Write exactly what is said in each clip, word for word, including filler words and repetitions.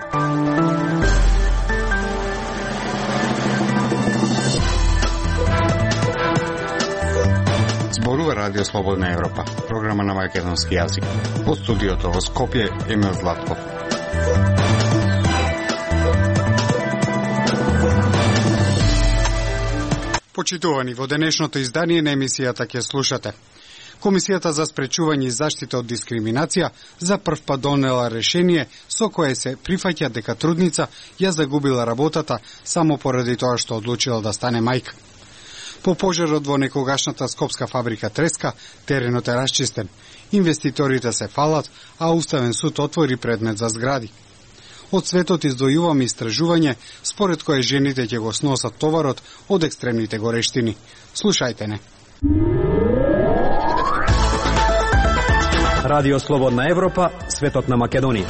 Зборува Радио Слободна Европа, програма на македонски јазик. Од студиото во Скопје, Емил Златков. Почитувани, во денешното издание на емисијата ќе слушате. Комисијата за спречување и заштита од дискриминација за прв пат донела решение со кое се прифаќа дека трудница ја загубила работата само поради тоа што одлучила да стане мајка. По пожарот во некогашната скопска фабрика Треска, теренот е расчистен. Инвеститорите се фалат, а Уставен суд отвори предмет за згради. Од светот издвојуваме истражување според кое жените ќе го сносат товарот од екстремните горештини. Слушајте не. Радио Слободна Европа, светот на Македонија.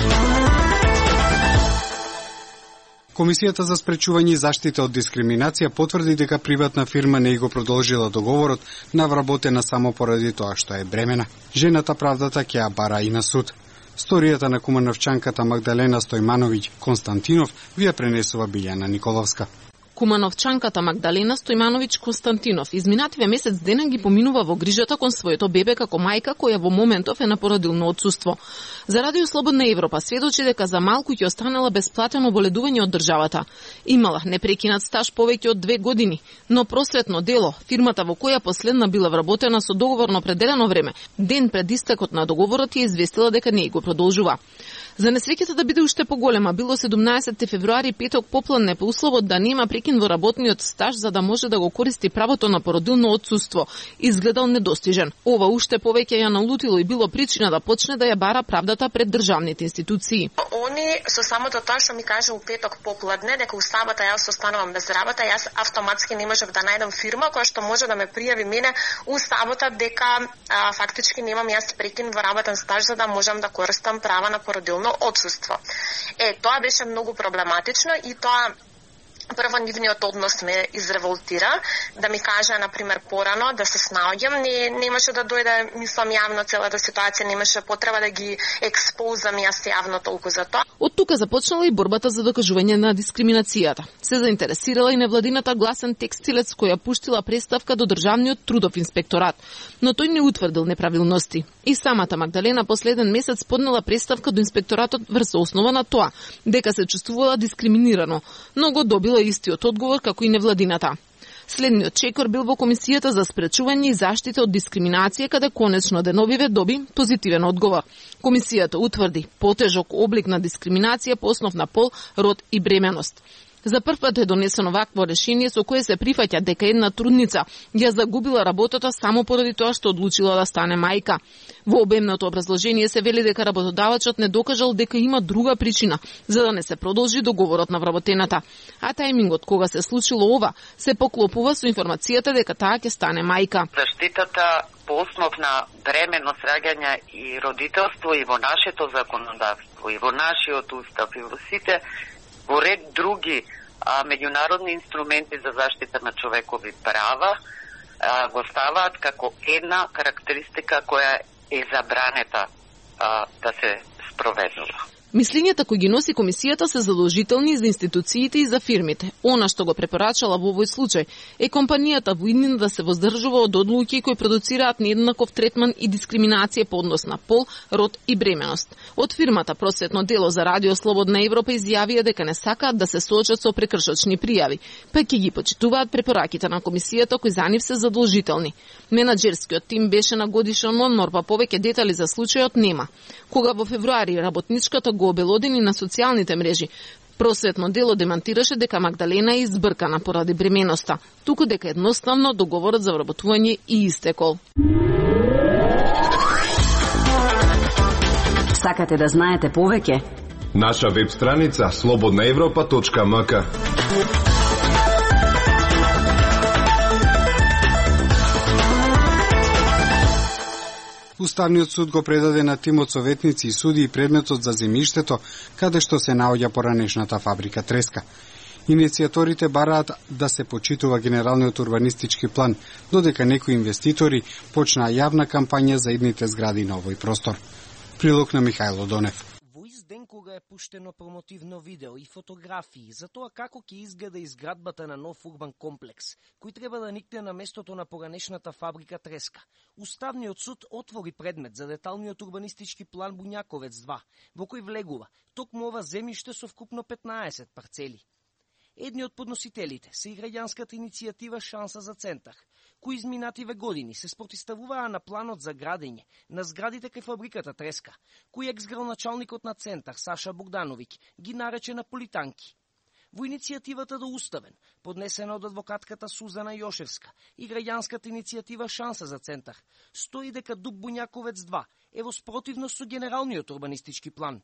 Комисијата за спречување и заштита од дискриминација потврди дека приватна фирма не го продолжила договорот на вработена само поради тоа што е бремена. Жената правдата ќе ја бара и на суд. Сторијата на кумановчанката Магдалена Стојмановиќ Константинов ви ја пренесува Билјана Николовска. Кумановчанката Магдалена Стојмановиќ Константинов изминативе месец дена ги поминува во грижата кон своето бебе како мајка која во моментов е на породилно отсуство. За Радио Слободна Европа сведочи дека за малку ќе останала бесплатено боледување од државата. Имала непрекинат стаж повеќе од две години, но просветно дело, фирмата во која последна била вработена со договор на определено време, ден пред истекот на договорот ја известила дека не го продолжува. За несреќата да биде уште поголема, било седумнаесетти февруари петок попладне по условот да нема прекин во работниот стаж за да може да го користи правото на породилно отсуство, изгледал недостижен. Ова уште повеќе ја налутило и било причина да почне да ја бара правдата пред државните институции. Они со самото тоа што ми кажа у петок попладне дека у сабота јас останувам без работа, јас автоматски не можев да најдам фирма која што може да ме пријави мене у сабота дека а, фактички немам јас прекин во работен стаж за да можам да користам права на породилно отсуство. Е, тоа беше многу проблематично и тоа прво нивниот однос ме изреволтира, да ми кажа, например, порано да се снаоѓам, не немаше да дојде, мислам, јавно целата ситуација, немаше потреба да ги експозам јас јавно толку за тоа. Од тука започнала и борбата за докажување на дискриминацијата. Се заинтересирала и невладината Гласен текстилец која пуштила преставка до Државниот трудов инспекторат, но тој не утврдил неправилности. И самата Магдалена последен месец поднела преставка до инспекторатот врз основа на тоа дека се чувствувала дискриминирано, но го добила истиот одговор како и невладината. Следниот чекор бил во Комисијата за спречување и заштита од дискриминација, каде конечно деновиве доби позитивен одговор. Комисијата утврди потежок облик на дискриминација по основ на пол, род и бременост. За прв пат е донесено вакво решение со кое се прифаќа дека една трудница ја загубила работата само поради тоа што одлучила да стане мајка. Во обемното образложение се вели дека работодавачот не докажал дека има друга причина за да не се продолжи договорот на вработената. А тајмингот кога се случило ова се поклопува со информацијата дека таа ќе стане мајка. Заштитата по основ на бременост, раѓање и родителство и во нашето законодавство, и во нашиот устав, и во сите во ред други а, меѓународни инструменти за заштита на човекови права а, го ставаат како една карактеристика која е забранета а, да се спроведува. Мислењата кои ги носи комисијата се задолжителни за институциите и за фирмите. Она што го препорачала во овој случај е компанијата воиднина да се воздржува од одлуки кои продуцираат нееднаков третман и дискриминација по однос на пол, род и бременост. Од фирмата Просветно дело за Радио Слободна Европа изјавија дека не сакаат да се соочат со прекршочни пријави, па ќе ги почитуваат препораките на комисијата кои за нив се задолжителни. Менаџерскиот тим беше на годишен одмор, па повеќе детали за случајот нема. Кога во февруари работничката го обелодени на социјалните мрежи, Просветно дело демантираше дека Магдалена е избркана поради бременоста, туку дека едноставно договорот за вработување и истекол. Сакате да знаете повеќе? Наша веб страница слободна европа точка ем ка. Уставниот суд го предаде на тимот советници и суди и предметот за земјиштето, каде што се наоѓа поранешната фабрика Треска. Иницијаторите бараат да се почитува генералниот урбанистички план, додека некои инвеститори почнаа јавна кампања за идните згради на овој простор. Прилог на Михајло Донев. ден кога е пуштено промотивно видео и фотографии за тоа како ќе изгледа изградбата на нов урбан комплекс, кој треба да никне на местото на поранешната фабрика Треска. Уставниот суд отвори предмет за деталниот урбанистички план Буњаковец два, во кој влегува токму ова земјиште со вкупно петнаесет парцели. Едни од подносителите се и граѓанската иницијатива Шанса за центар, кои изминативе години се спротиставуваа на планот за градење на зградите кај фабриката Треска, кој екс-градоначалникот на центар Саша Богдановиќ ги нарече наполитанки. Во иницијативата до Уставен, поднесена од адвокатката Сузана Јошевска и граѓанската иницијатива Шанса за центар, стои дека Дуп Буњаковец два е во спротивност со генералниот урбанистички план.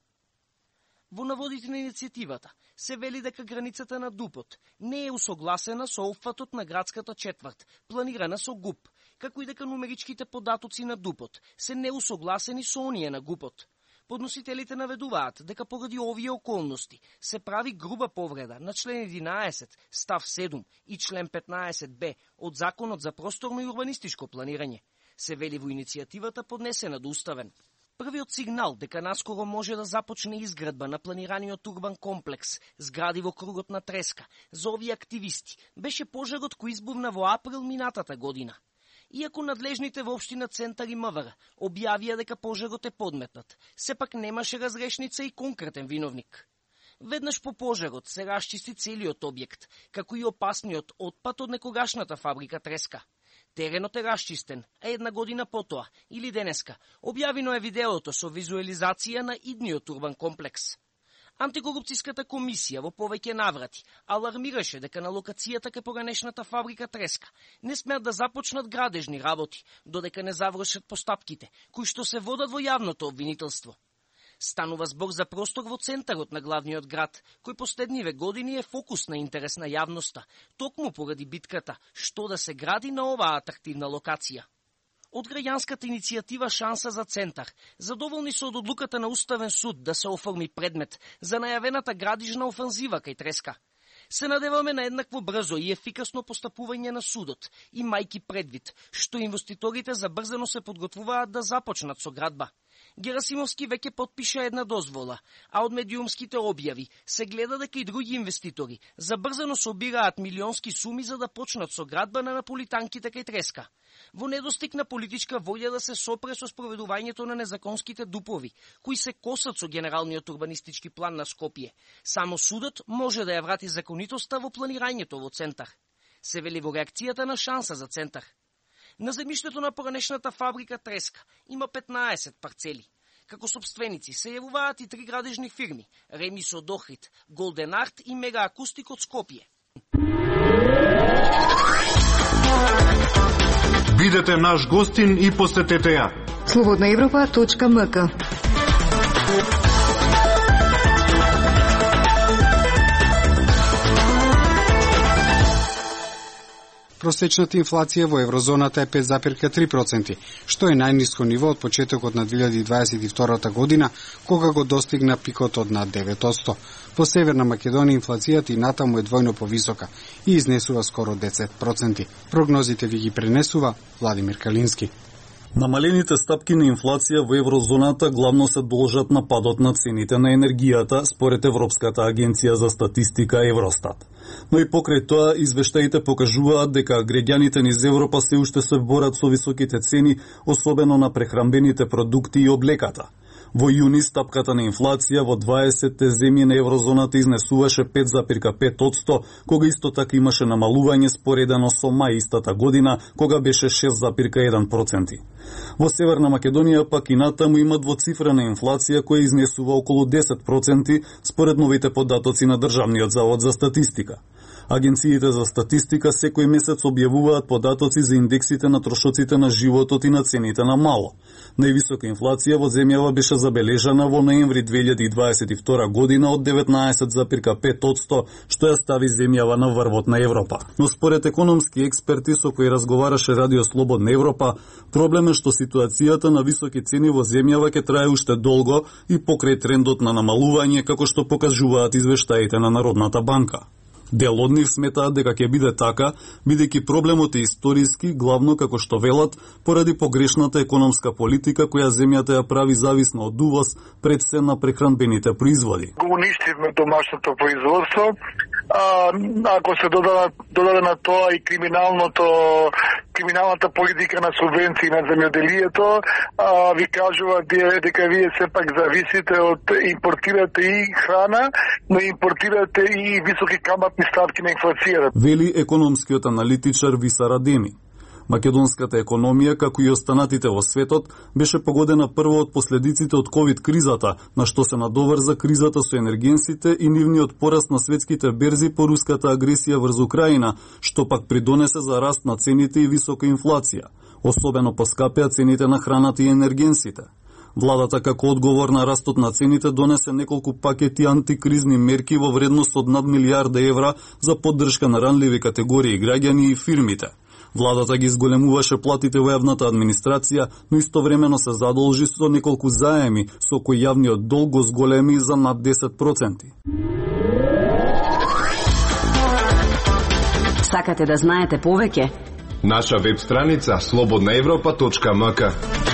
Во наводите на иницијативата се вели дека границата на Дупот не е усогласена со опфатот на градската четврт, планирана со ГУП, како и дека нумеричките податоци на Дупот се неусогласени со оние на ГУПот. Подносителите наведуваат дека поради овие околности се прави груба повреда на член единаесет, став седум и член петнаесет б од Законот за просторно и урбанистичко планирање, се вели во иницијативата поднесена до Уставен. Првиот сигнал дека наскоро може да започне изградба на планираниот урбан комплекс, згради во кругот на Треска, за овие активисти, беше пожарот кој избувна во април минатата година. Иако надлежните во општина Центар и МВР објавија дека пожарот е подметнат, сепак немаше разрешница и конкретен виновник. Веднаш по пожарот се расчисти целиот објект, како и опасниот отпад од некогашната фабрика Треска. Теренот е расчистен, а една година потоа, или денеска, објавено е видеото со визуализација на идниот урбан комплекс. Антикорупцијската комисија во повеќе наврати алармираше дека на локацијата кај поранешната фабрика Треска не смеат да започнат градежни работи, додека не завршат постапките, кои што се водат во јавното обвинителство. Станува збор за простор во центарот на главниот град, кој последниве години е фокус на интерес на јавноста, токму поради битката што да се гради на оваа атрактивна локација. Од граѓанската иницијатива Шанса за центар задоволни се од одлуката на Уставен суд да се оформи предмет за најавената градижна офанзива кај Треска. Се надеваме на еднакво брзо и ефикасно постапување на судот, имајки предвид што инвеститорите забрзано се подготвуваат да започнат со градба. Герасимовски веќе потпиша една дозвола, а од медиумските објави се гледа дека и други инвеститори забрзано собираат милионски суми за да почнат со градба на наполитанките кај Треска. Во недостиг на политичка волја да се сопре со спроведувањето на незаконските дупови, кои се косат со генералниот урбанистички план на Скопје, само судот може да ја врати законитоста во планирањето во центар. Се вели во реакцијата на Шанса за центар. На земјиштето на поранешната фабрика Треска има петнаесет парцели. Како собственици се јавуваат и три градежни фирми – Ремисо Дохрид, Голден Арт и Мега Акустик од Скопје. Бидете наш гостин и посетете ја. слободна европа точка ем ка. Просечната инфлација во еврозоната е пет запирка три проценти, што е најниско ниво од почетокот на две илјади дваесет и втора година, кога го достигна пикот од над девет одсто. Во Северна Македонија инфлацијата и натаму е двојно повисока и изнесува скоро десет проценти. Прогнозите ви ги пренесува Владимир Калински. Намалените стапки на инфлација во еврозоната главно се должат на падот на цените на енергијата, според Европската агенција за статистика Евростат. Но и покрај тоа, извештаите покажуваат дека граѓаните низ Европа се уште се борат со високите цени, особено на прехранбените продукти и облеката. Во јуни стапката на инфлација во дваесетте земји на еврозоната изнесуваше пет запирка пет одсто, кога исто така имаше намалување споредено со мај истата година, кога беше шест запирка еден проценти. Во Северна Македонија пак и натаму има двоцифрена инфлација која изнесува околу десет проценти според новите податоци на Државниот завод за статистика. Агенциите за статистика секој месец објавуваат податоци за индексите на трошоците на животот и на цените на мало. Највисока инфлација во земјава беше забележана во ноември две илјади дваесет и втора година од деветнаесет запирка пет одсто, што ја стави земјава на врвот на Европа. Но според економски експерти со кои разговараше Радио Слободна Европа, проблем е што ситуацијата на високи цени во земјава ќе трае уште долго и покрај трендот на намалување, како што покажуваат извештаите на Народната банка. Дел од нив сметаат дека ќе биде така, бидејќи проблемот е историски, главно како што велат, поради погрешната економска политика која земјата ја прави зависна од увоз, пред се на прехранбените производи. Го уништивме домашното производство, а, ако се додаде, додаде на тоа и криминалното криминалната политика на субвенции на земјоделието, а, ви кажува дека вие сепак зависите од импортирате и храна, но импортирате и високи каматни ставки на инфлацијата. Вели економскиот аналитичар Виса Радеми. Македонската економија, како и останатите во светот, беше погодена прво од последиците од ковид кризата, на што се надоврза кризата со енергенсите и нивниот пораст на светските берзи по руската агресија врз Украина, што пак придонесе за раст на цените и висока инфлација. Особено поскапеа цените на храната и енергенсите. Владата како одговор на растот на цените донесе неколку пакети антикризни мерки во вредност од над милијарда евра за поддршка на ранливи категории граѓани и фирмите. Владата ги зголемуваше платите во јавната администрација, но истовремено се задолжи со неколку заеми, со кои јавниот долг го зголеми за над десет проценти. Сакате да знаете повеќе? Наша веб страница слободна европа точка ем ка.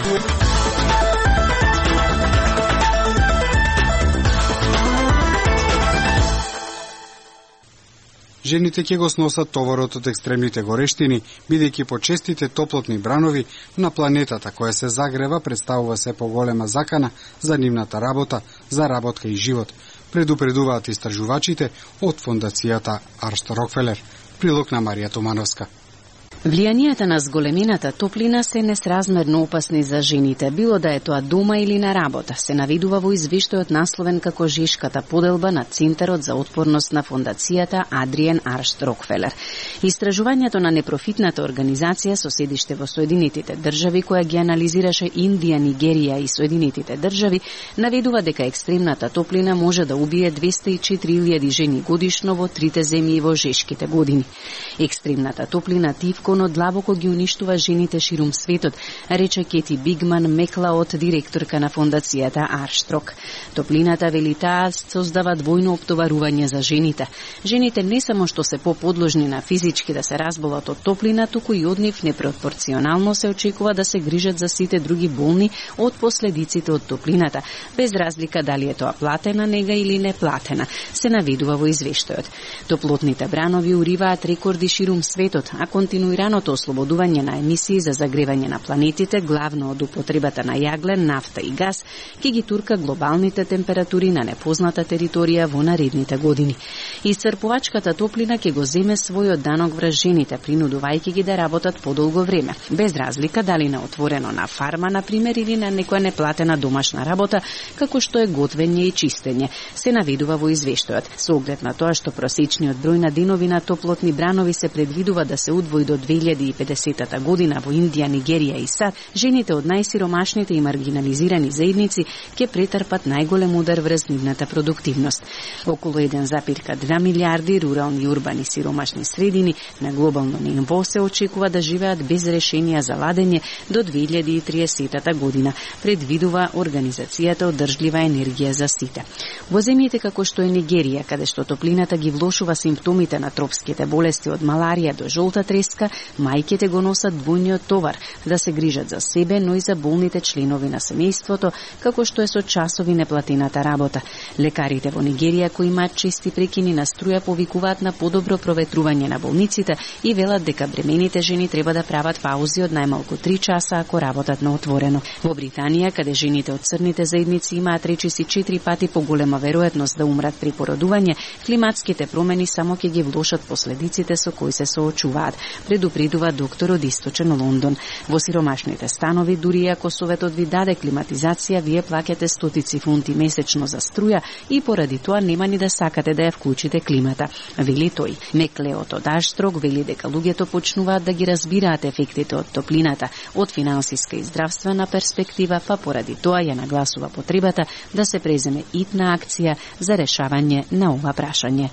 Жените ќе го сносат товарот од екстремните горештини, бидејќи почестите топлотни бранови на планетата која се загрева представува се поголема закана за нивната работа, заработка и живот, предупредуваат истражувачите од фондацијата Арст Рокфелер. Прилог на Марија Тумановска. Влијанието на зголемената топлина се несразмерно опасни за жените, било да е тоа дома или на работа, се навидува во извештајот насловен како жешката поделба на Центарот за отпорност на фондацијата Адриен Аршт Рокфелер. Истражувањето на непрофитната организација со седиште во Соединетите држави, која ги анализираше Индија, Нигерија и Соединетите држави, наведува дека екстремната топлина може да убие двесте и четири илјади жени годишно во трите земји во жешките години. Екстремната топлина тивко но длабоко ги уништува жените ширум светот, рече Кети Бигман Меклаот, директорка на фондацијата Арштрок. Топлината, вели таа, создава двојно оптоварување за жените. Жените не само што се поподложни на физички да се разболат од топлина, туку и од нив непропорционално се очекува да се грижат за сите други болни од последиците од топлината, без разлика дали е тоа платена нега или неплатена, се наведува во извештајот. Топлотните бранови уриваат рекорди ширум светот, а континуираното ослободување на емисии за загревање на планетите, главно од употребата на јаглен, нафта и газ, ќе ги турка глобалните температури на непозната територија во наредните години. Исцрпувачката топлина ќе го земе својот данок врз жените, принудувајќи ги да работат подолго време, без разлика дали на отворено на фарма, например, или на некоја неплатена домашна работа, како што е готвење и чистење, се наведува во извештајот. Со оглед на тоа што просечниот број на денови на топлотни бранови се предвидува да се удвои до две илјади и педесета година во Индија, Нигерија и САД, жените од најсиромашните и маргинализирани заедници ќе претрпат најголем удар врз нивната продуктивност. Околу еден запирка две милијарди рурални и урбани сиромашни средини на глобално ниво се очекува да живеат без решенија за ладење до две илјади и триесета година, предвидува Организацијата Одржлива енергија за сите. Во земјите како што е Нигерија, каде што топлината ги влошува симптомите на тропските болести од маларија до жолта треска, мајките го носат двојниот товар да се грижат за себе, но и за болните членови на семејството, како што е со часови неплатената работа. Лекарите во Нигерија кои имаат чести прекини на струја повикуваат на подобро проветрување на болниците и велат дека бремените жени треба да прават паузи од најмалку три часа ако работат на отворено. Во Британија, каде жените од црните заедници имаат речиси четири пати поголема веројатност да умрат при породување, климатските промени само ќе ги влошат последиците со кои се соочуваат, предупредува доктор од Источен Лондон. Во сиромашните станови, дури ако советот ви даде климатизација, вие плаќате стотици фунти месечно за струја и поради тоа нема ни да сакате да ја вклучите климата, вели тој. Меклеот од Арштрок вели дека луѓето почнуваат да ги разбираат ефектите од топлината, од финансиска и здравствена перспектива, па поради тоа ја нагласува потребата да се преземе итна акција за решавање на ова прашање.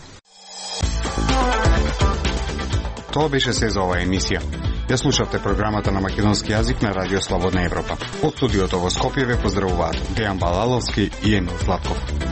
Тоа беше се за оваа емисија. Ја слушавте програмата на македонски јазик на Радио Слободна Европа. Од студиото во Скопје ве поздравуваат Дејан Балаловски и Емил Златков.